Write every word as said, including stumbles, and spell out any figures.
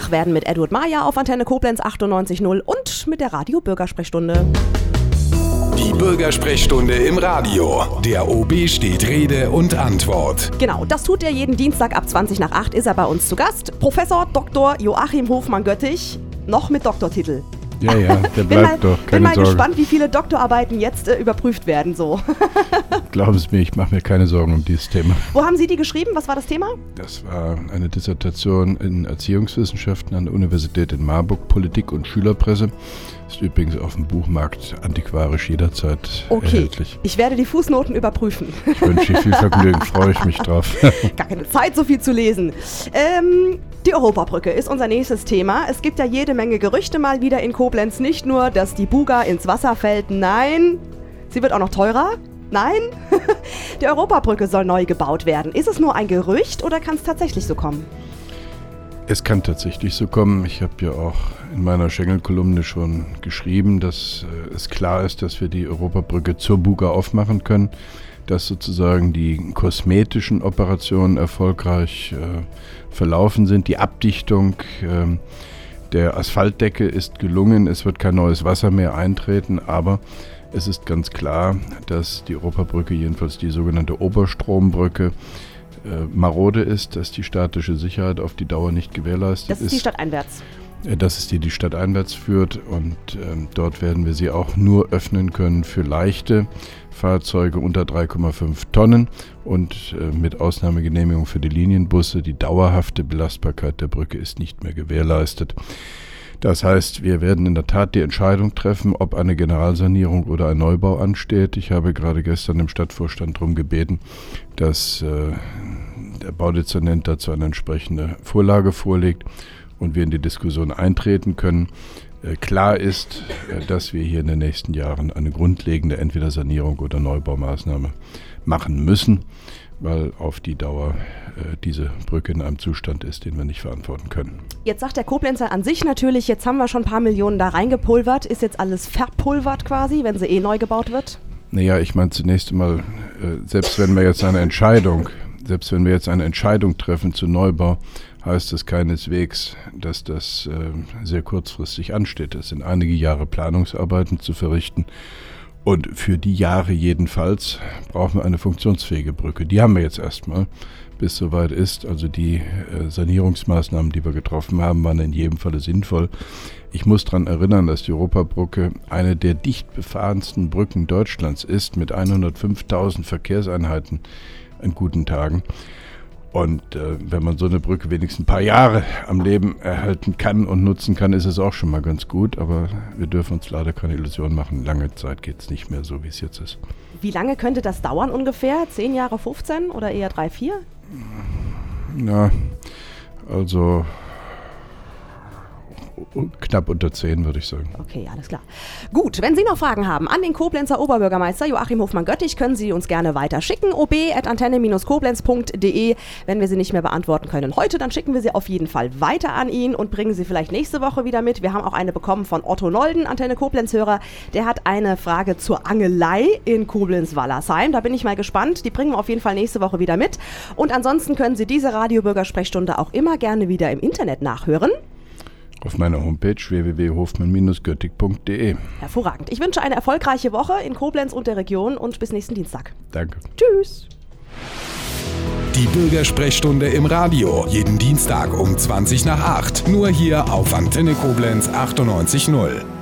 wach werden mit Edward Mayer auf Antenne Koblenz achtundneunzig Komma null und mit der Radio-Bürgersprechstunde. Die Bürgersprechstunde im Radio. Der O B steht Rede und Antwort. Genau, das tut er jeden Dienstag ab zwanzig nach acht, ist er bei uns zu Gast. Professor Doktor Joachim Hofmann-Göttich, noch mit Doktortitel. Ja, ja, der bleibt mal, doch, keine bin mal Sorge. gespannt, wie viele Doktorarbeiten jetzt äh, überprüft werden. So. Glauben Sie mir, ich mache mir keine Sorgen um dieses Thema. Wo haben Sie die geschrieben? Was war das Thema? Das war eine Dissertation in Erziehungswissenschaften an der Universität in Marburg, Politik und Schülerpresse. Ist übrigens auf dem Buchmarkt antiquarisch jederzeit okay. erhältlich. Ich werde die Fußnoten überprüfen. Ich wünsche Ihnen viel Vergnügen, freue ich mich drauf. Gar keine Zeit, so viel zu lesen. Ähm, die Europabrücke ist unser nächstes Thema. Es gibt ja jede Menge Gerüchte mal wieder in Koblenz. Nicht nur, dass die Buga ins Wasser fällt, nein, sie wird auch noch teurer. Nein, die Europabrücke soll neu gebaut werden. Ist es nur ein Gerücht oder kann es tatsächlich so kommen? Es kann tatsächlich so kommen. Ich habe ja auch in meiner Schengen-Kolumne schon geschrieben, dass äh, es klar ist, dass wir die Europabrücke zur Buga aufmachen können, dass sozusagen die kosmetischen Operationen erfolgreich äh, verlaufen sind. Die Abdichtung äh, der Asphaltdecke ist gelungen. Es wird kein neues Wasser mehr eintreten, aber es ist ganz klar, dass die Europabrücke, jedenfalls die sogenannte Oberstrombrücke, marode ist, dass die staatliche Sicherheit auf die Dauer nicht gewährleistet ist. Das ist die stadteinwärts. Dass es die die stadteinwärts führt und ähm, dort werden wir sie auch nur öffnen können für leichte Fahrzeuge unter drei Komma fünf Tonnen und äh, mit Ausnahmegenehmigung für die Linienbusse. Die dauerhafte Belastbarkeit der Brücke ist nicht mehr gewährleistet. Das heißt, wir werden in der Tat die Entscheidung treffen, ob eine Generalsanierung oder ein Neubau ansteht. Ich habe gerade gestern im Stadtvorstand darum gebeten, dass äh, der Baudezernent dazu eine entsprechende Vorlage vorlegt und wir in die Diskussion eintreten können. Äh, klar ist, äh, dass wir hier in den nächsten Jahren eine grundlegende entweder Sanierung oder Neubaumaßnahme machen müssen, weil auf die Dauer äh, diese Brücke in einem Zustand ist, den wir nicht verantworten können. Jetzt sagt der Koblenzer an sich natürlich, jetzt haben wir schon ein paar Millionen da reingepulvert. Ist jetzt alles verpulvert quasi, wenn sie eh neu gebaut wird? Naja, ich meine zunächst einmal, äh, selbst wenn wir jetzt eine Entscheidung, selbst wenn wir jetzt eine Entscheidung treffen zu Neubau, heißt es keineswegs, dass das äh, sehr kurzfristig ansteht. Es sind einige Jahre Planungsarbeiten zu verrichten. Und für die Jahre jedenfalls brauchen wir eine funktionsfähige Brücke. Die haben wir jetzt erstmal, bis es soweit ist. Also die äh, Sanierungsmaßnahmen, die wir getroffen haben, waren in jedem Falle sinnvoll. Ich muss daran erinnern, dass die Europabrücke eine der dicht befahrensten Brücken Deutschlands ist, mit hundertfünftausend Verkehrseinheiten an guten Tagen. Und äh, wenn man so eine Brücke wenigstens ein paar Jahre am Leben erhalten kann und nutzen kann, ist es auch schon mal ganz gut. Aber wir dürfen uns leider keine Illusionen machen. Lange Zeit geht es nicht mehr so, wie es jetzt ist. Wie lange könnte das dauern ungefähr? Zehn Jahre, fünfzehn oder eher drei, vier? Na, also knapp unter zehn, würde ich sagen. Okay, alles klar. Gut, wenn Sie noch Fragen haben an den Koblenzer Oberbürgermeister Joachim Hofmann-Göttich, können Sie uns gerne weiter schicken. o b at antenne koblenz punkt d e. Wenn wir sie nicht mehr beantworten können heute, dann schicken wir sie auf jeden Fall weiter an ihn und bringen sie vielleicht nächste Woche wieder mit. Wir haben auch eine bekommen von Otto Nolden, Antenne Koblenz-Hörer. Der hat eine Frage zur Angelei in Koblenz-Wallersheim. Da bin ich mal gespannt. Die bringen wir auf jeden Fall nächste Woche wieder mit. Und ansonsten können Sie diese Radiobürgersprechstunde auch immer gerne wieder im Internet nachhören. Auf meiner Homepage w w w punkt hofmann Bindestrich göttich punkt d e. Hervorragend. Ich wünsche eine erfolgreiche Woche in Koblenz und der Region und bis nächsten Dienstag. Danke. Tschüss. Die Bürgersprechstunde im Radio. Jeden Dienstag um zwanzig nach acht. Nur hier auf Antenne Koblenz achtundneunzig Komma null.